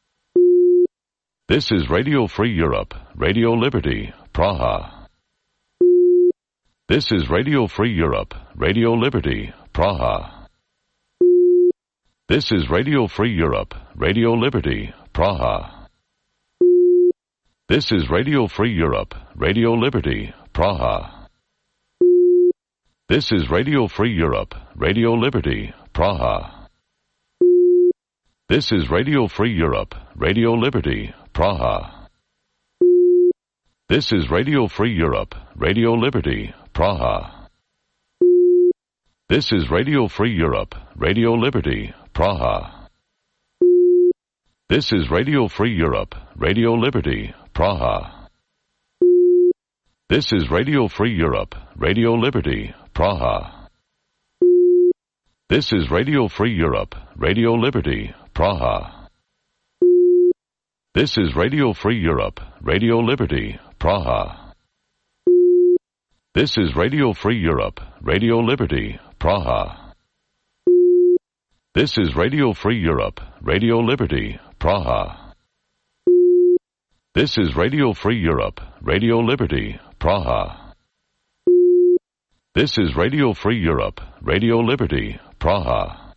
This is Radio Free Europe, Radio Liberty, Praha. This is Radio Free Europe, Radio Liberty, Praha. This is Radio Free Europe, Radio Liberty, Praha. This is Radio Free Europe, Radio Liberty, Praha. This is Radio Free Europe, Radio Liberty, Praha. This is Radio Free Europe, Radio Liberty, Praha. This is Radio Free Europe, Radio Liberty, Praha. This is Radio Free Europe, Radio Liberty, Praha. This is Radio Free Europe, Radio Liberty, Praha. This is Radio Free Europe, Radio Liberty, Praha. This is Radio Free Europe, Radio Liberty, Praha. This is Radio Free Europe, Radio Liberty, Praha. This is Radio Free Europe, Radio Liberty, Praha. This is Radio Free Europe, Radio Liberty, Praha. This is Radio Free Europe, Radio Liberty, Praha. This is Radio Free Europe, Radio Liberty, Praha.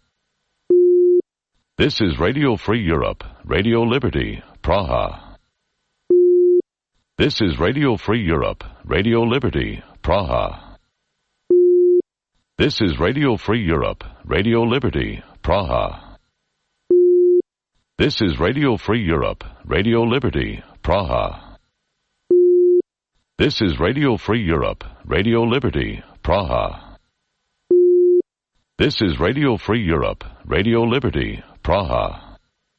This is Radio Free Europe, Radio Liberty, Praha. This is Radio Free Europe, Radio Liberty, Praha. This is Radio Free Europe, Radio Liberty, Praha. This is Radio Free Europe, Radio Liberty, Praha. This is Radio Free Europe, Radio Liberty, Praha. This is Radio Free Europe, Radio Liberty, Praha.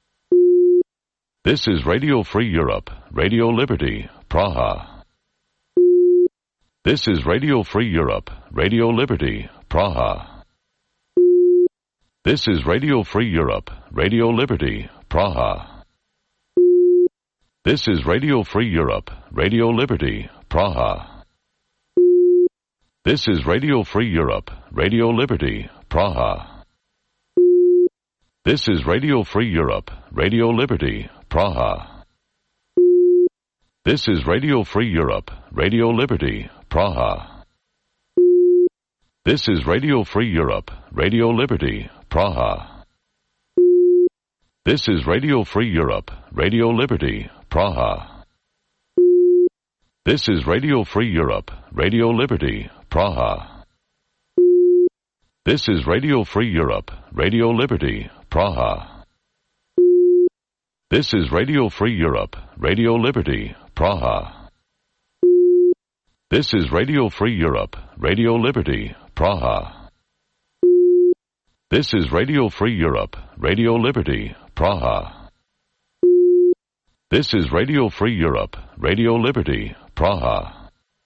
This is Radio Free Europe, Radio Liberty, Praha. This is Radio Free Europe, Radio Liberty, Praha. This is Radio Free Europe, Radio Liberty, Praha. This is Radio Free Europe, Radio Liberty, Praha. This is Radio Free Europe, Radio Liberty, Praha. This is Radio Free Europe, Radio Liberty, Praha. This is Radio Free Europe, Radio Liberty, Praha. This is Radio Free Europe, Radio Liberty, Praha. This is Radio Free Europe, Radio Liberty, Praha. This is Radio Free Europe, Radio Liberty, Praha. This is Radio Free Europe, Radio Liberty, Praha. This is Radio Free Europe, Radio Liberty, Praha. This is Radio Free Europe, Radio Liberty, Praha. This is Radio Free Europe, Radio Liberty, Praha. This is Radio Free Europe, Radio Liberty, Praha.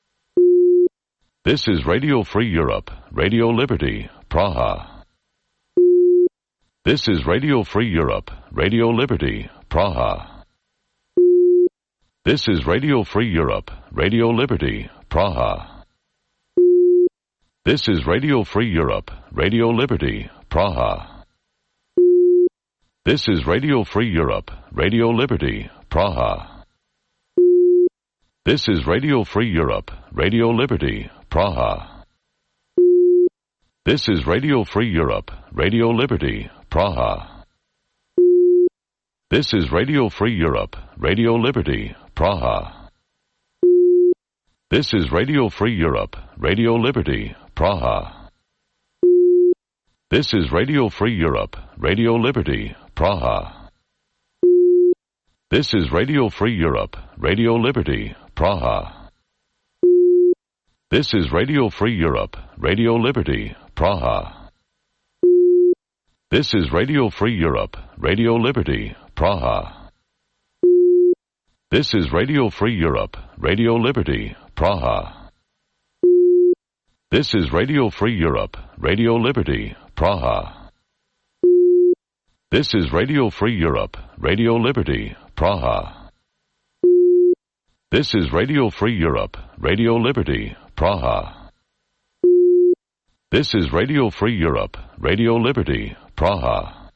This is Radio Free Europe, Radio Liberty, Praha. This is Radio Free Europe, Radio Liberty, Praha. This is Radio Free Europe, Radio Liberty, Praha. This is Radio Free Europe, Radio Liberty, Praha. This is Radio Free Europe, Radio Liberty, Praha. This is Radio Free Europe, Radio Liberty, Praha. This is Radio Free Europe, Radio Liberty, Praha. This is Radio Free Europe, Radio Liberty, Praha. This is Radio Free Europe, Radio Liberty, Praha. This is Radio Free Europe, Radio Liberty, Praha. This is Radio Free Europe, Radio Liberty, Praha. This is Radio Free Europe, Radio Liberty, Praha. This is Radio Free Europe, Radio Liberty, Praha. This is Radio Free Europe, Radio Liberty, Praha. This is Radio Free Europe, Radio Liberty, Praha. This is Radio Free Europe, Radio Liberty, Praha. This is Radio Free Europe, Radio Liberty, Praha. This is Radio Free Europe, Radio Liberty, Praha.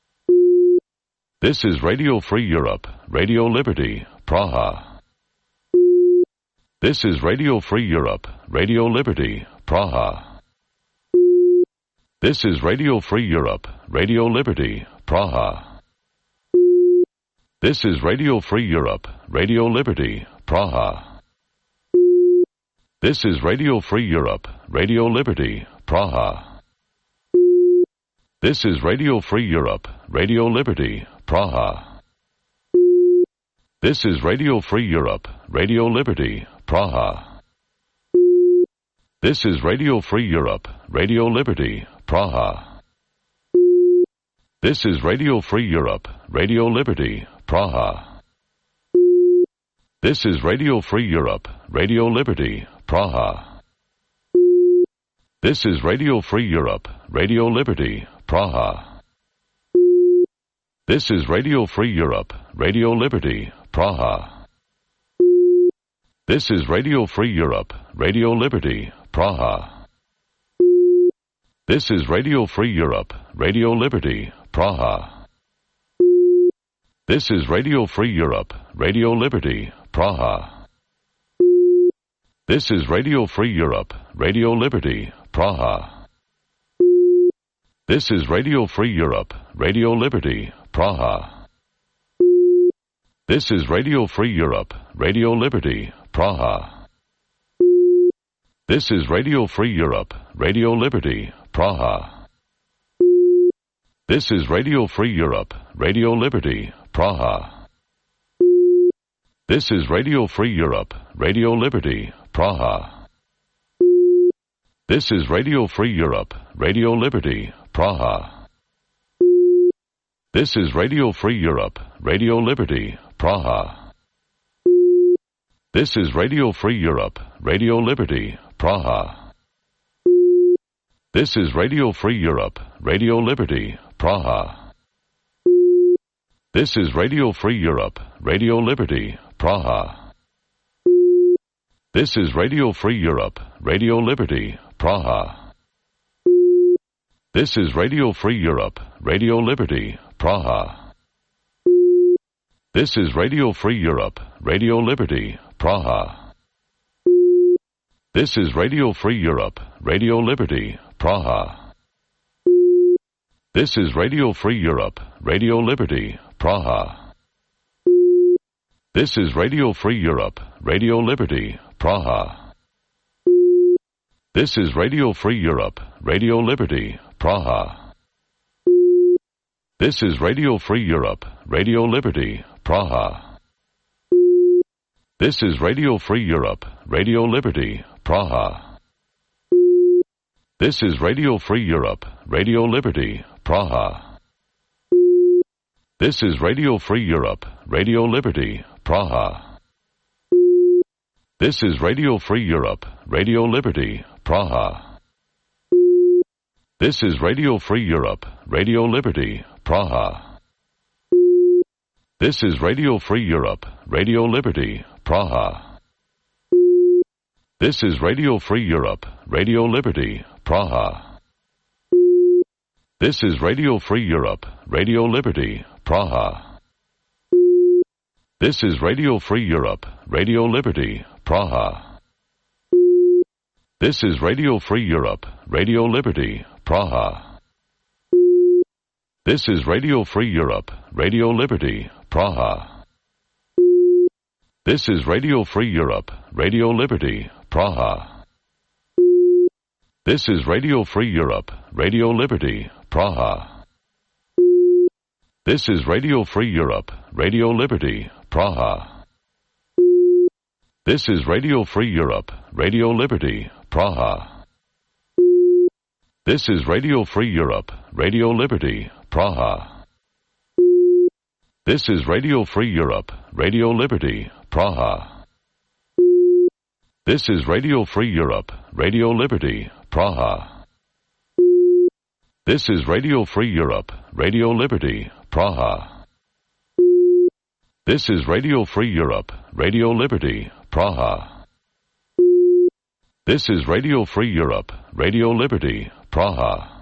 This is Radio Free Europe, Radio Liberty, Praha. This is Radio Free Europe, Radio Liberty, Praha. This is Radio Free Europe, Radio Liberty, Praha. This is Radio Free Europe, Radio Liberty, Praha. This is Radio Free Europe, Radio Liberty, Praha. This is Radio Free Europe, Radio Liberty, Praha. This is Radio Free Europe, Radio Liberty, Praha. This is Radio Free Europe, Radio Liberty, Praha. This is Radio Free Europe, Radio Liberty, Praha. This is Radio Free Europe, Radio Liberty, Praha. This is Radio Free Europe, Radio Liberty, Praha. This is Radio Free Europe, Radio Liberty, Praha. This is Radio Free Europe, Radio Liberty, Praha. This is Radio Free Europe, Radio Liberty, Praha. This is Radio Free Europe, Radio Liberty, Praha. This is Radio Free Europe, Radio Liberty, Praha. This is Radio Free Europe, Radio Liberty, Praha. This is Radio Free Europe, Radio Liberty, Praha. This is Radio Free Europe, Radio Liberty, Praha. This is Radio Free Europe, Radio Liberty, Praha. This is Radio Free Europe, Radio Liberty, Praha. This is Radio Free Europe, Radio Liberty, Praha. This is Radio Free Europe, Radio Liberty, Praha. This is Radio Free Europe, Radio Liberty, Praha. This is Radio Free Europe, Radio Liberty, Praha. This is Radio Free Europe, Radio Liberty, Praha. This is Radio Free Europe, Radio Liberty, Praha. This is Radio Free Europe, Radio Liberty, Praha. This is Radio Free Europe, Radio Liberty, Praha. This is Radio Free Europe, Radio Liberty, Praha. This is Radio Free Europe, Radio Liberty, Praha. This is Radio Free Europe, Radio Liberty, Praha. This is Radio Free Europe, Radio Liberty, Praha. This is Radio Free Europe, Radio Liberty, Praha. This is Radio Free Europe, Radio Liberty, Praha. This is Radio Free Europe, Radio Liberty, Praha. This is Radio Free Europe, Radio Liberty, Praha. This is Radio Free Europe, Radio Liberty, Praha. This is Radio Free Europe, Radio Liberty, Praha. This is Radio Free Europe, Radio Liberty, Praha. This is Radio Free Europe, Radio Liberty, Praha. This is Radio Free Europe, Radio Liberty, Praha. This is Radio Free Europe, Radio Liberty, Praha. This is Radio Free Europe, Radio Liberty, Praha. This is Radio Free Europe, Radio Liberty, Praha. This is Radio Free Europe, Radio Liberty, Praha. This is Radio Free Europe, Radio Liberty, Praha. This is Radio Free Europe, Radio Liberty, Praha. This is Radio Free Europe, Radio Liberty, Praha. This is Radio Free Europe, Radio Liberty, Praha. This is Radio Free Europe, Radio Liberty, Praha. This is Radio Free Europe, Radio Liberty, Praha. This is Radio Free Europe, Radio Liberty, Praha. This is Radio Free Europe, Radio Liberty, Praha. This is Radio Free Europe, Radio Liberty, Praha.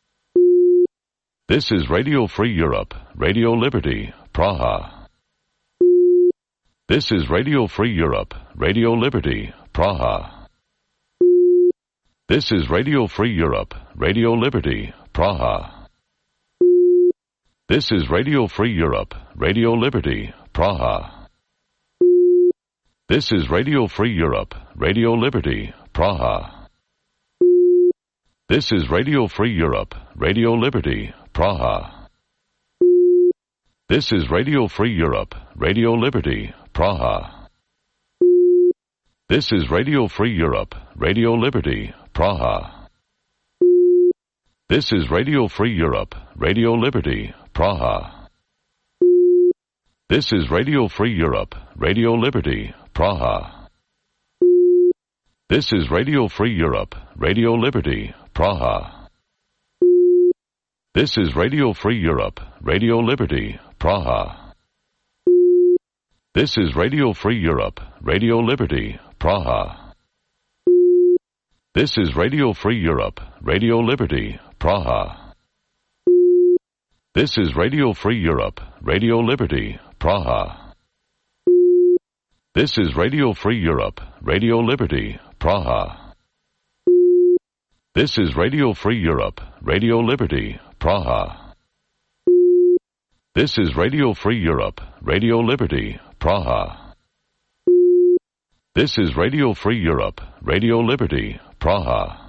This is Radio Free Europe, Radio Liberty, Praha. This is Radio Free Europe, Radio Liberty, Praha. This is Radio Free Europe, Radio Liberty, Praha. This is Radio Free Europe, Radio Liberty, Praha. This is Radio Free Europe, Radio Liberty, Praha. This is Radio Free Europe, Radio Liberty, Praha. This is Radio Free Europe, Radio Liberty, Praha. This is Radio Free Europe, Radio Liberty, Praha. This is Radio Free Europe, Radio Liberty, Praha. This is Radio Free Europe, Radio Liberty, Praha. This is Radio Free Europe, Radio Liberty, Praha. This is Radio Free Europe, Radio Liberty, Praha. This is Radio Free Europe, Radio Liberty, Praha. This is Radio Free Europe, Radio Liberty, Praha. This is Radio Free Europe, Radio Liberty, Praha. This is Radio Free Europe, Radio Liberty, Praha. This is Radio Free Europe, Radio Liberty, Praha. This is Radio Free Europe, Radio Liberty, Praha. This is Radio Free Europe, Radio Liberty, Praha.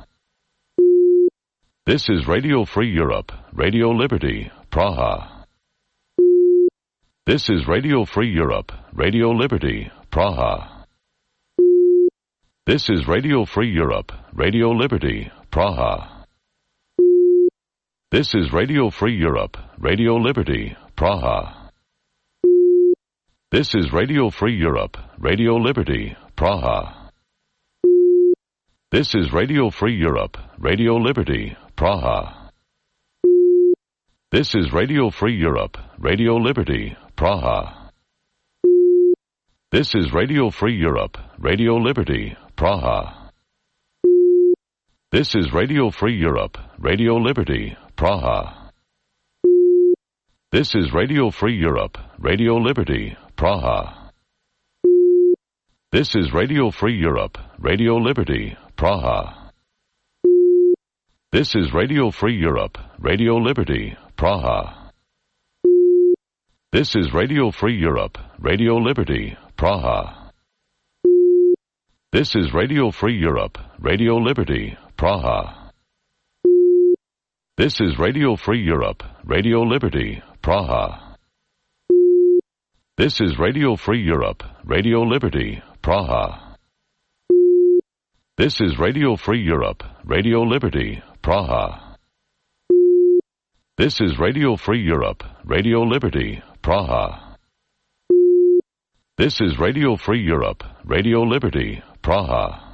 This is Radio Free Europe, Radio Liberty, Praha. This is Radio Free Europe, Radio Liberty, Praha. This is Radio Free Europe, Radio Liberty, Praha. This is Radio Free Europe, Radio Liberty, Praha. This is Radio Free Europe, Radio Liberty, Praha. This is Radio Free Europe, Radio Liberty, Praha. This is Radio Free Europe, Radio Liberty, Praha. This is Radio Free Europe, Radio Liberty, Praha. This is Radio Free Europe, Radio Liberty, Praha. This is Radio Free Europe, Radio Liberty, Praha. This is Radio Free Europe, Radio Liberty, Praha. This is Radio Free Europe, Radio Liberty, Praha. This is Radio Free Europe, Radio Liberty, Praha. This is Radio Free Europe, Radio Liberty, Praha. This is Radio Free Europe, Radio Liberty, Praha. This is Radio Free Europe, Radio Liberty, Praha. This is Radio Free Europe, Radio Liberty, Praha. This is Radio Free Europe, Radio Liberty, Praha. This is Radio Free Europe, Radio Liberty, Praha.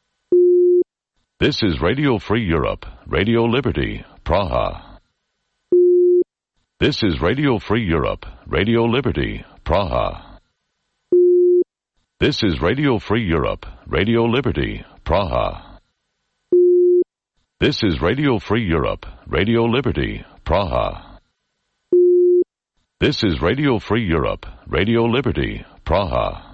This is Radio Free Europe, Radio Liberty, Praha. This is Radio Free Europe, Radio Liberty, Praha. This is Radio Free Europe, Radio Liberty, Praha. This is Radio Free Europe, Radio Liberty, Praha. This is Radio Free Europe, Radio Liberty, Praha.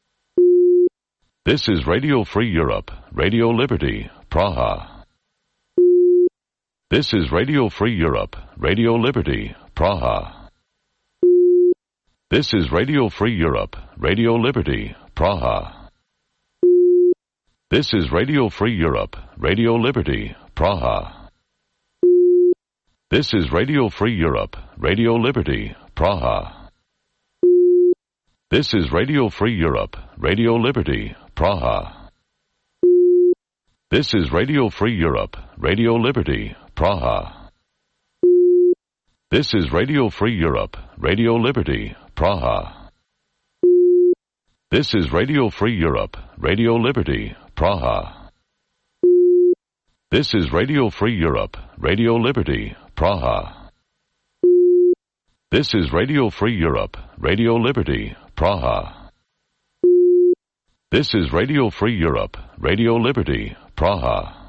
This is Radio Free Europe, Radio Liberty, Praha. This is Radio Free Europe, Radio Liberty, Praha. This is Radio Free Europe, Radio Liberty, Praha. This is Radio Free Europe, Radio Liberty, Praha. This is Radio Free Europe, Radio Liberty, Praha. This is Radio Free Europe, Radio Liberty, Praha. This is Radio Free Europe, Radio Liberty, Praha. This is Radio Free Europe, Radio Liberty, Praha. This is Radio Free Europe, Radio Liberty, Praha. This is Radio Free Europe, Radio Liberty, Praha. This is Radio Free Europe, Radio Liberty, Praha. This is Radio Free Europe, Radio Liberty, Praha.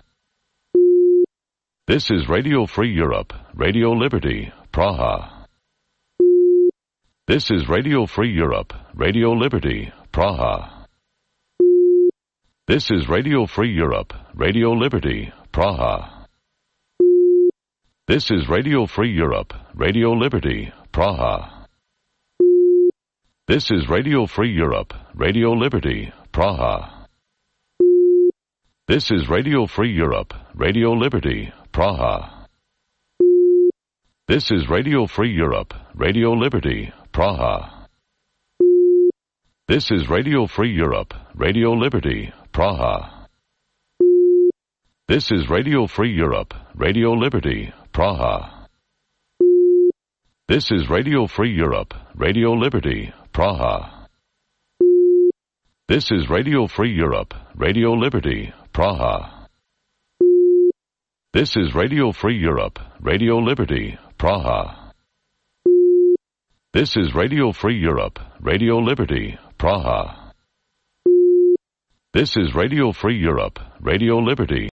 This is Radio Free Europe, Radio Liberty, Praha. This is Radio Free Europe, Radio Liberty, Praha. This is Radio Free Europe, Radio Liberty, Praha. This is Radio Free Europe, Radio Liberty, Praha. This is Radio Free Europe, Radio Liberty, Praha. This is Radio Free Europe, Radio Liberty, Praha. This is Radio Free Europe, Radio Liberty, Praha. This is Radio Free Europe, Radio Liberty, Praha. This is Radio Free Europe, Radio Liberty, Praha. This is Radio Free Europe, Radio Liberty, Praha. This is Radio Free Europe, Radio Liberty, Praha. This is Radio Free Europe, Radio Liberty, Praha. This is Radio Free Europe, Radio Liberty, Praha. This is Radio Free Europe, Radio Liberty.